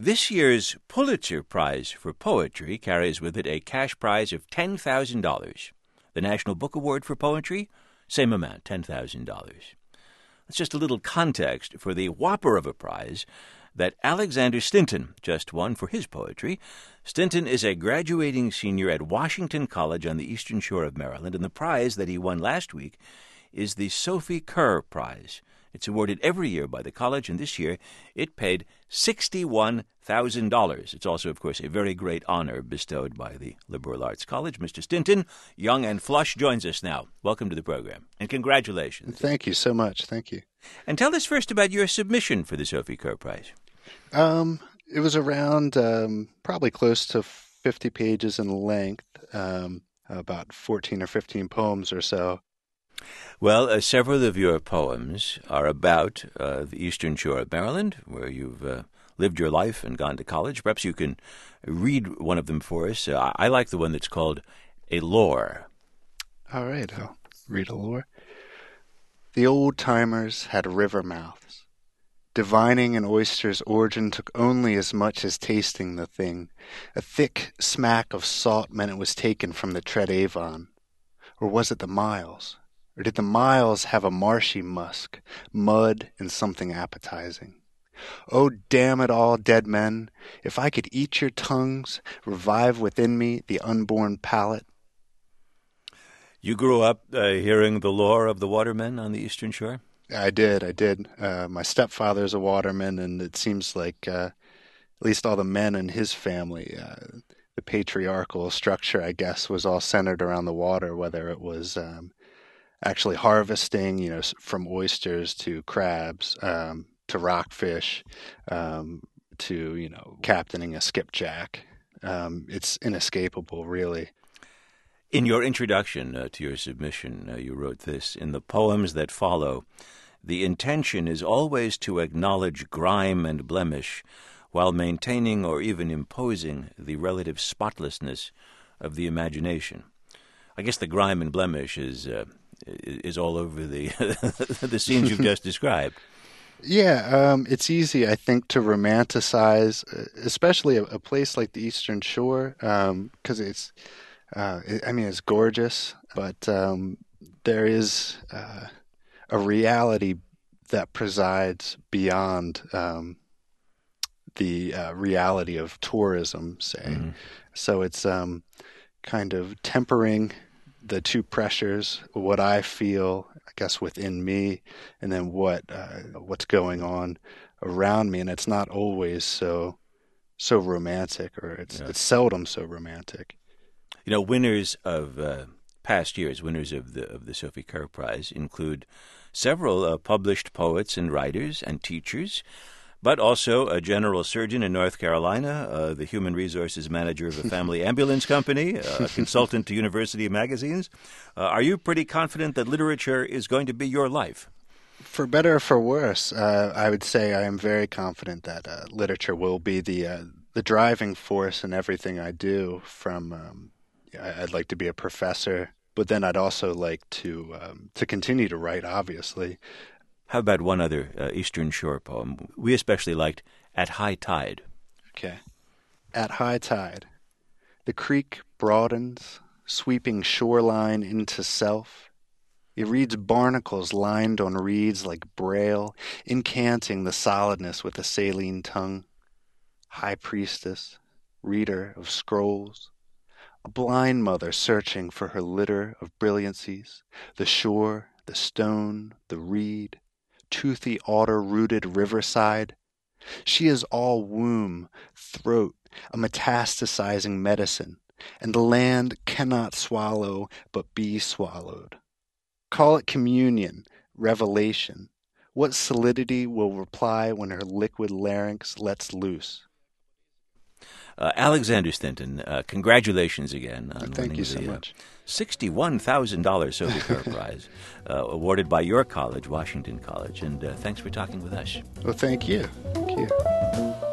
This year's Pulitzer Prize for Poetry carries with it a cash prize of $10,000. The National Book Award for Poetry, same amount, $10,000. That's just a little context for the whopper of a prize that Alexander Stinton just won for his poetry. Stinton is a graduating senior at Washington College on the Eastern Shore of Maryland, and the prize that he won last week is the Sophie Kerr Prize. It's awarded every year by the college, and this year it paid $61,000. It's also, of course, a very great honor bestowed by the Liberal Arts College. Mr. Stinton, young and flush, joins us now. Welcome to the program, and congratulations. Thank you so much. Thank you. And tell us first about your submission for the Sophie Kerr Prize. It was around probably close to 50 pages in length, about 14 or 15 poems or so. Well, several of your poems are about the Eastern Shore of Maryland, where you've lived your life and gone to college. Perhaps you can read one of them for us. I like the one that's called A Lore. All right, I'll read a lore. The old-timers had river mouths. Divining an oyster's origin took only as much as tasting the thing. A thick smack of salt meant it was taken from the Tread Avon. Or was it the Miles? Or did the Miles have a marshy musk, mud, and something appetizing? Oh, damn it all, dead men, if I could eat your tongues, revive within me the unborn palate. You grew up hearing the lore of the watermen on the Eastern Shore? I did. My stepfather's a waterman, and it seems like at least all the men in his family, the patriarchal structure, I guess, was all centered around the water, whether it was actually harvesting, from oysters to crabs, to rockfish, to, captaining a skipjack. It's inescapable, really. In your introduction to your submission, you wrote this: in the poems that follow, the intention is always to acknowledge grime and blemish while maintaining or even imposing the relative spotlessness of the imagination. I guess the grime and blemish is all over the the scenes you've just described. Yeah, it's easy, I think, to romanticize, especially a place like the Eastern Shore, because it's gorgeous, but there is a reality that presides beyond the reality of tourism, say. Mm-hmm. So it's kind of tempering the two pressures, what I feel, I guess, within me, and then what's going on around me. And it's not always so romantic, or it's seldom so romantic. Winners of past years, winners of the Sophie Kerr Prize, include several published poets and writers and teachers, but also a general surgeon in North Carolina, the human resources manager of a family ambulance company, a consultant to university magazines. Are you pretty confident that literature is going to be your life? For better or for worse, I would say I am very confident that literature will be the driving force in everything I do. I'd like to be a professor, but then I'd also like to continue to write, obviously. How about one other Eastern Shore poem? We especially liked At High Tide. Okay. At high tide, the creek broadens, sweeping shoreline into self. It reads barnacles lined on reeds like braille, incanting the solidness with a saline tongue. High priestess, reader of scrolls, a blind mother searching for her litter of brilliancies, the shore, the stone, the reed, toothy alder-rooted riverside. She is all womb, throat, a metastasizing medicine, and the land cannot swallow but be swallowed. Call it communion, revelation. What solidity will reply when her liquid larynx lets loose? Alexander Stinton, congratulations again on Thank you so much. $61,000 Sophie Kerr Prize, awarded by your college, Washington College. And thanks for talking with us. Well, thank you. Thank you.